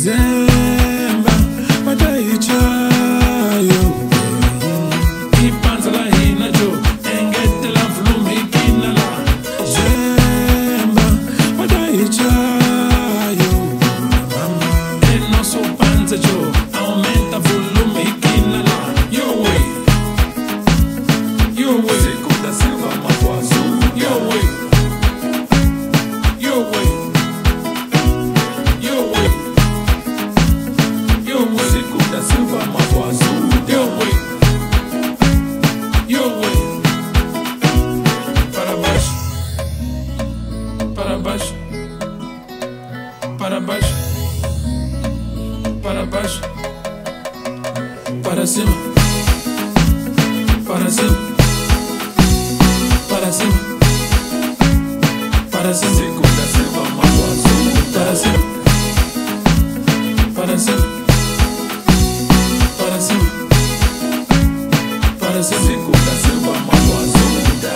Zemba mataichayo ipanza la hina jo engete la vlumi kinala Zemba mataichayo e nosso panza jo aumenta volume kinala your way Segunda Silva Mafuazu your way Segunda Silva Mafuazu your way para baixo para baixo para baixo para baixo para cima para cima para cima para cima Segunda Silva Mafuazu para cima para cima para cima para cima Segunda Silva Mafuazu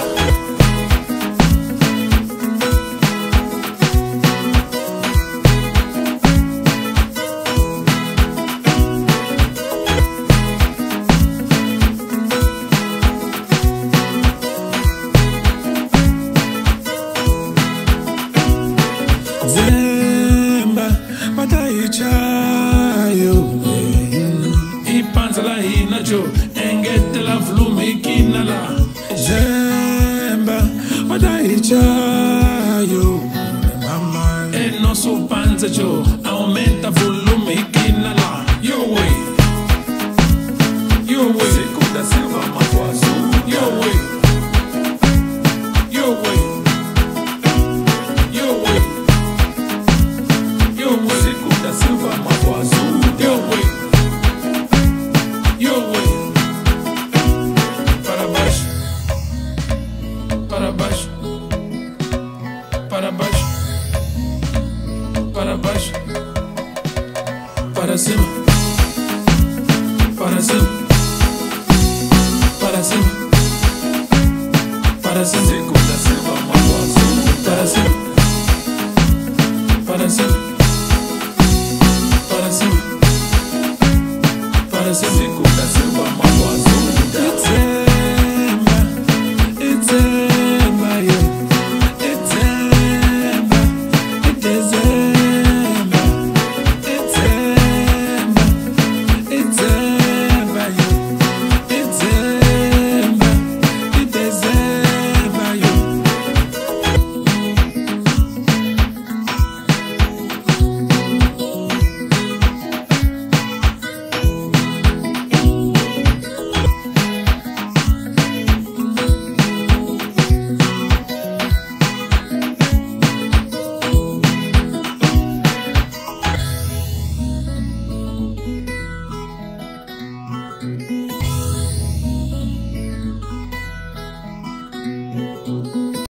Zemba mataichayo ipanza la hina jo engete la vlume kinala Zemba mataichayo e nosso panza jo aumenta volume kinala your way Segunda Silva Mafuazu your way Segunda Silva Mafuazu your way para baixo para baixo para baixo para baixo para cima para cima para cima para cima